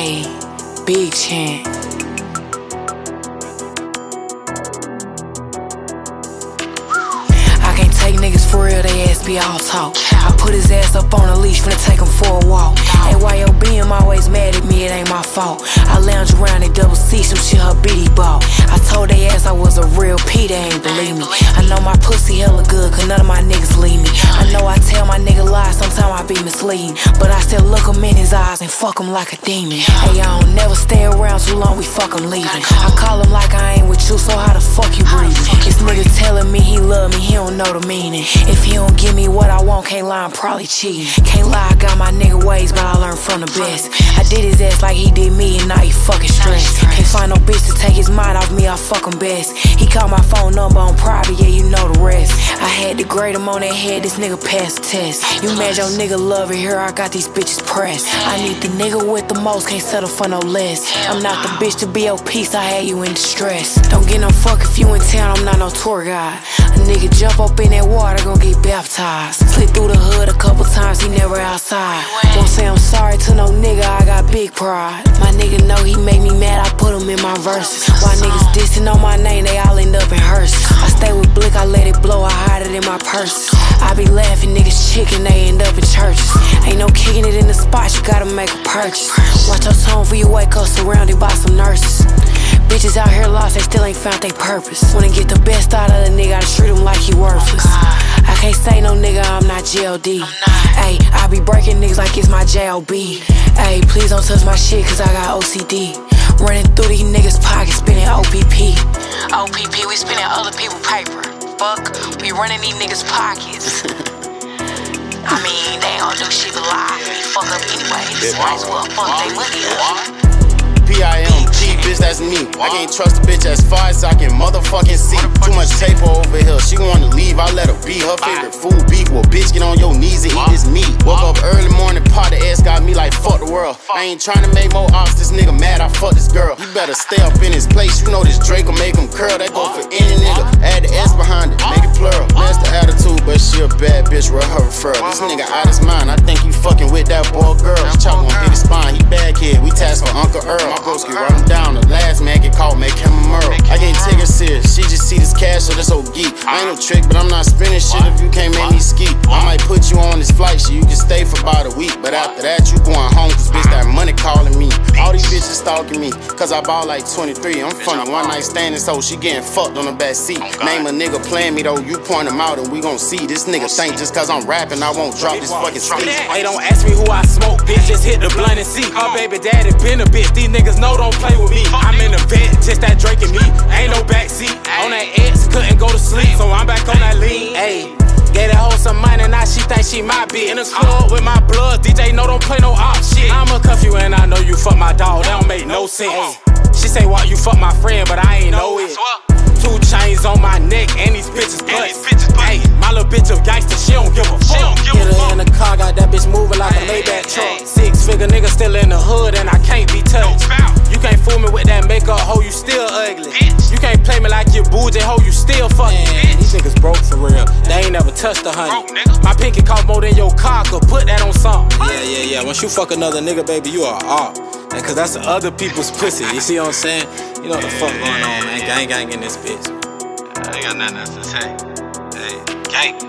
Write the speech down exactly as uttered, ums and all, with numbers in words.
Ayy, big chant. I can't take niggas for real, they ass be all talk. I put his ass up on a leash, finna take him for a walk. Hey, why your B M always mad at me, it ain't my fault. I lounge around in double C, some shit her bitty bought. I told they ass I was a real P, they ain't believe me. I know my pussy hella good, cause none of my niggas leave me. I know I tell my nigga lies, sometimes I be misleading, but I still look him in his eyes and fuck him like a demon. Hey, I don't never stay around too long, we fuck him leaving. I call him like I ain't with you, so how the fuck you breathing? This nigga telling me he love me, he don't know the meaning. If he don't give me what I want, can't lie, I'm probably cheating. Can't lie, I got my nigga ways, but I learned from the best. I did his ass like he did me, and now he fucking stressed. Can't find no bitch to take his mind off me, I fuck him best. He called my phone number on private, yeah, you know the rest. I had to grade him on that head, this nigga passed the test. You mad your nigga love it, here I got these bitches pressed. I need the nigga with the most, can't settle for no less. I'm not the bitch to be your piece, I had you in distress. Don't get no fuck if you in town, I'm not no tour guide. A nigga jump up in that water, gon' get baptized. Slid through the hood a couple times, he never outside. Won't say I'm sorry to no nigga, I got big pride. My nigga know he make me mad, I put him in my verses. Why niggas dissing on my name, they all end up in hearses. I stay with Blick, I let it blow, I hide it in my purse. I be laughing, niggas chicken, they end up in churches. Ain't no kicking it in the spot, you gotta make a purchase. Watch your tone for you wake up surrounded by some nurses. Bitches out here lost, they still ain't found their purpose. Wanna get the best out of the nigga, I treat him like he worthless. I can't say no nigga, I'm not G L D. Ayy, I be breaking niggas like it's my J O B. Ayy, please don't touch my shit, cause I got O C D. Running through these niggas' pockets, spinning O P P. O P P, we spinning other people's paper. Fuck, we running these niggas' pockets. I mean, they ain't gonna do shit but lie. We fuck up anyway. Might as well fuck they money up. P I M G, bitch, that's me. I can't trust a bitch as far as I can motherfucking see. Too much tape over here, she wanna leave, I let her be. Her favorite food beef, well, bitch, get on your knees and eat this meat. Woke up early morning, pot the ass got me like fuck the world. I ain't tryna make more ops, this nigga mad, I fuck this girl. You better stay up in his place, you know this Drake will make him curl. That go for any nigga, add the S behind it, make it plural. That's the attitude, but she a bad bitch, real her referral. This nigga out his mind, I think he fucking with that boy girl. His chop gon' hit his spine, he bad kid, we task for Uncle Earl. Broski, run him down. The last man get caught, make him a murder. I can't take her serious. She just see this cash, so this old geek. I ain't no trick, but I'm not spending shit if you can't make me ski. I might put you on this flight, so you can stay for about a week. But after that, you going home, cause bitch, that money calling me. All these bitches stalking me, cause I ball like twenty-three. I'm funny, one night standing, so she getting fucked on the back seat. Name a nigga playing me though, you point him out and we gon' see. This nigga think just cause I'm rapping, I won't drop this fucking sleep. Hey, don't ask me who I smoke, bitch, just hit the blunt and see. Her baby daddy been a bitch, these niggas know don't play with me. I'm in the vet, just that Drake and me. Ain't no backseat. On that X, couldn't go to sleep, so I'm back on that lean. Ayy, gave that hoe some money, now she think she my bitch. In the club with my blood, D J know don't play no op shit. I'ma cuff you and I know you fuck my dog, that don't make no sense. She say, why you fuck my friend, but I ain't know it. Two chains on my neck and these bitches butts. Ayy, my little bitch a gangster, she don't give a fuck. Hit her in the car, got that bitch moving like a Maybach truck. Six figure nigga still in the hood and I can't be touched. You can't fool me with that makeup, ho, you still ugly. You can't play me like you bougie, ho, you still fucking. These niggas broke for real, they ain't never touched a honey. My pinky cost more than your car, could put that on something. Yeah, yeah, yeah, once you fuck another nigga, baby, you are op. And cause that's the other people's pussy, you see what I'm saying? You know what the fuck going on, man, gang gang in this bitch. I ain't got nothing else to say. Hey, gang.